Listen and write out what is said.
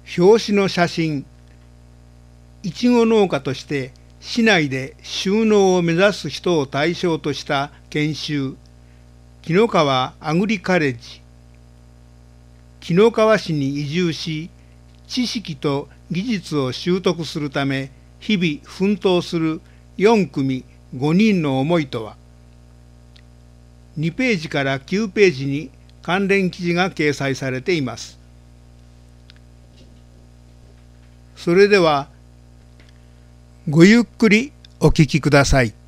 表紙の写真、いちご農家として市内で就農を目指す人を対象とした研修、紀の川アグリカレッジ。紀の川市に移住し、知識と技術を習得するため日々奮闘する4組5人の思いとは。2ページから9ページに関連記事が掲載されています。それではごゆっくりお聞きください。